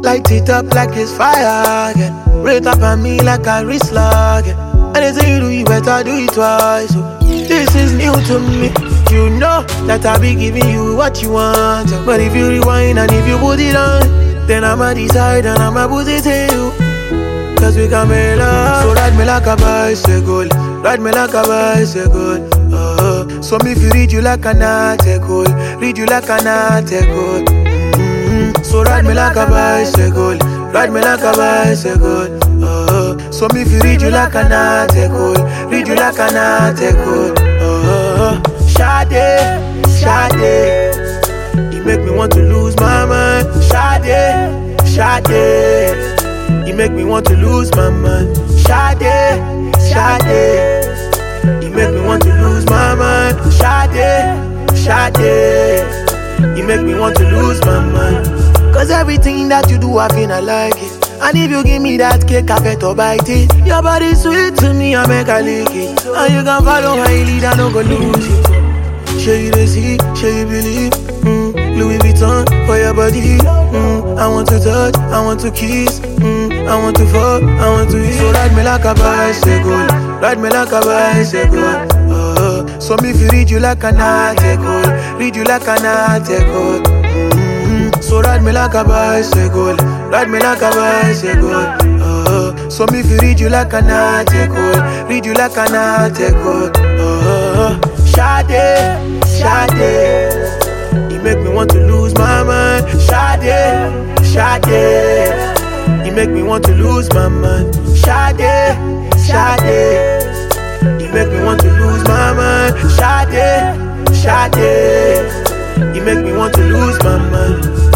light it up like it's fire again. Rate up on me like a wrist lock again. Anything you do, you better do it twice. So this is new to me. You know that I be giving you what you want. But if you rewind and if you put it on, then I'ma decide and I'ma put it in you. Cause we can make love. So ride me like a bicycle. Ride me like a bicycle. So me if you read you like an article. Read you like an article. So ride me like a bicycle. Ride me like a bicycle. So me if you read you like an article. Read you like an article. Sade, Sade, you make me want to lose my mind. Sade, Sade, you make me want to lose my mind. Sade, Sade, you make me want to lose my mind. Sade, Sade, you make me want to lose my mind. Cause everything that you do, I feel I like it. And if you give me that cake, I better bite it. Your body sweet to me, I make a lick it. And you can follow my lead, I don't go lose it. Show you the see, show you believe. Louis Vuitton for your body. I want to touch, I want to kiss. I want to fuck, I want to eat. So ride me like a bicycle. Ride me like a bicycle. So me if you read you like an article. Read you like an article. So ride me like a bicycle. Ride me like a bicycle. So me if you read you like an article. Read you like an article. Sade, Sade, you make me want to lose my mind. Sade, Sade, you make me want to lose my mind. Sade, Sade, you make me want to lose my mind. Sade, Sade, you make me want to lose my mind.